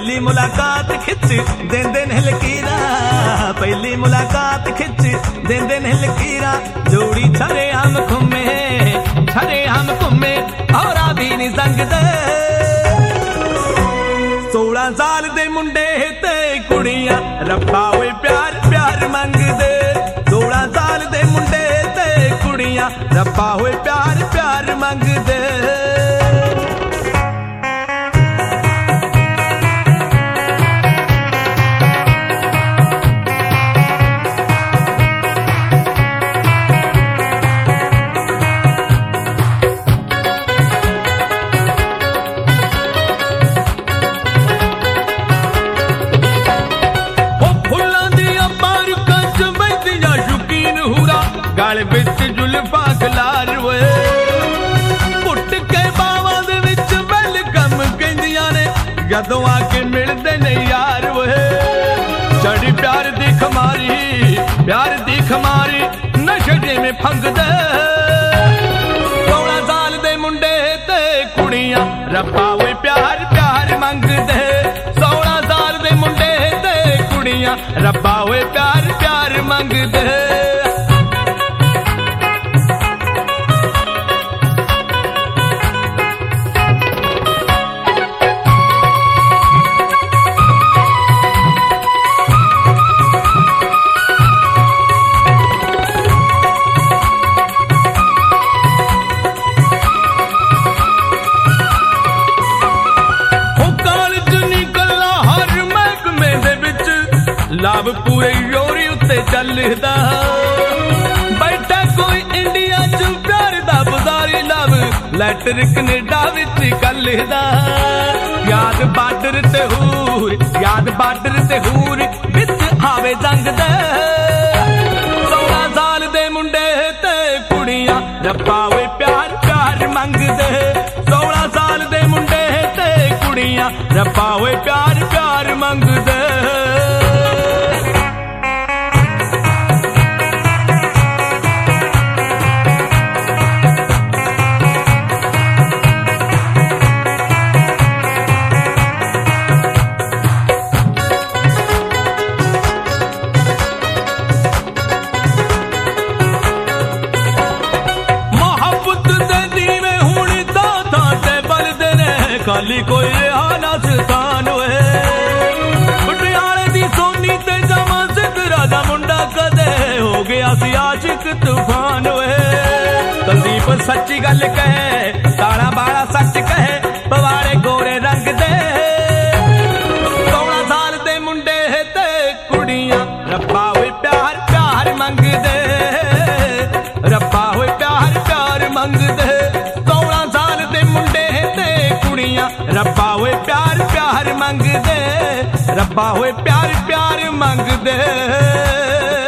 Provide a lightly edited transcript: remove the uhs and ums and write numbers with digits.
पहली मुलाकात खिच देंदे ने लकीरा, पहली मुलाकात खिच देंदे ने लकीरा। जोड़ी छरे हम घूमे और भी नहीं संगदे। 16 साल दे मुंडे ते कुड़ियां रब्बा होए प्यार प्यार मंगदे। 16 साल दे मुंडे ते कुड़ियां रब्बा होए प्यार प्यार मंगदे। गल विच जुल्फा खलार वे पुट के बावां दे विच वेलकम कहंदियां ने जदों आके मिलदे ने यार वे। चढ़ी प्यार दी खमारी नशे जिवें फंगदे। 16 साल दे मुंडे ते कुड़ियां रब्बा वे प्यार प्यार मंगदे। 16 साल दे मुंडे ते कुड़ियां रब्बा वे प्यार प्यार मंगदे। लाभ पूरे योरी उत्ते चलदा बैठा कोई इंडिया च प्यार दा बाजारी लव लैटर कनेडा विच कलदा। याद बार्डर ते हूर विच आवे जंग दे। 16 साल दे मुंडे ते कुड़ियां रब्बा वे प्यार प्यार मंगदे। 16 साल दे मुंडे ते कुड़ियां रब्बा वे प्यार प्यार मंगदे। खाली कोई रिहाना स्थान होए पटियाले दी सोनी ते जमा सिद्धरा दा मुंडा कदे हो गया सी आशिक तूफान होए। कुलदीप सच्ची गल कहे ताड़ा बाड़ा सच कहे पवाड़े गोरे रंग दे। 16 साल दे मुंडे ते कुड़ियां रब्बा होए प्यार प्यार मंगदे। रब्बा होए प्यार प्यार मंगदे। 16 साल दे मुंडे ते कुड़ियां रब्बा होए प्यार प्यार मंगदे। रब्बा होए प्यार प्यार मंगदे।